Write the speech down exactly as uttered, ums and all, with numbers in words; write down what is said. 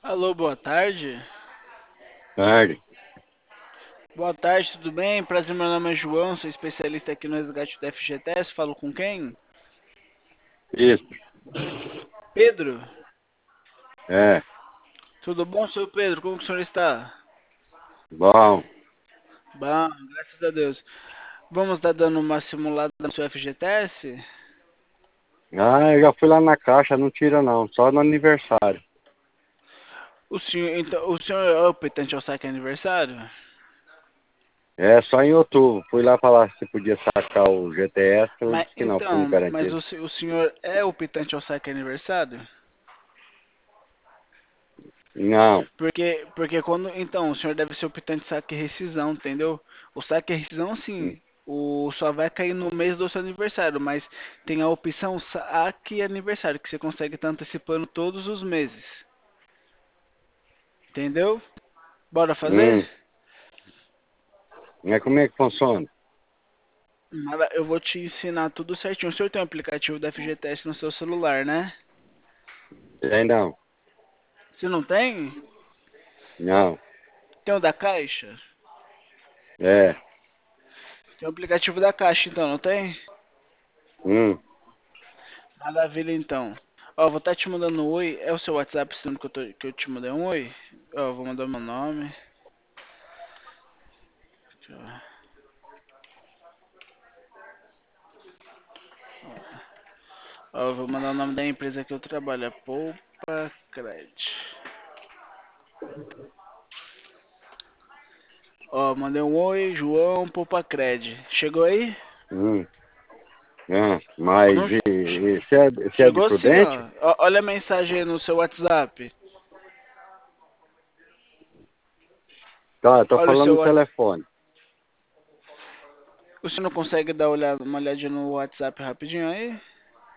Alô, boa tarde. Tarde. Boa tarde, tudo bem? Prazer, meu nome é João, sou especialista aqui no resgate do F G T S. Falo com quem? Isso. Pedro. É. Tudo bom, seu Pedro? Como que o senhor está? Bom. Bom, graças a Deus. Vamos estar dando uma simulada no seu F G T S? Ah, eu já fui lá na caixa, não tira não, só no aniversário. O senhor, então, o senhor é o petente ao saque aniversário? É, só em outubro. Fui lá falar se podia sacar o G T S, ela Mas, disse que não, porque não então, mas garantia. o, se- o senhor é o petente ao saque aniversário? Não. Porque, porque quando, então, o senhor deve ser o optante saque e rescisão, entendeu? O saque e rescisão, sim, Hum, o só vai cair no mês do seu aniversário, mas tem a opção saque e aniversário, que você consegue estar antecipando todos os meses, entendeu? Bora fazer? hum. Mas como é que funciona? Nada, eu vou te ensinar tudo certinho. O senhor tem um aplicativo da F G T S no seu celular, né? Tem não. Se não tem, Não. tem o da Caixa? É. Tem o aplicativo da Caixa, então, não tem? Hum. Maravilha, então. Ó, vou estar te mandando um oi. É o seu WhatsApp esse número que eu, tô, que eu te mandei um oi? Ó, vou mandar meu nome. Aqui, ó. Ó, vou mandar o nome da empresa que eu trabalho. É Poupa Cred. Ó, mandei um oi, João Poupa Cred. Chegou aí? Hum. Ah, mas Não, e, e, você é, você é de chegou sim, Prudente? ó. Ó. Olha a mensagem aí no seu WhatsApp. Tá, eu tô Olha o falando seu no WhatsApp. telefone. Você não consegue dar olhada, uma olhadinha no WhatsApp rapidinho aí?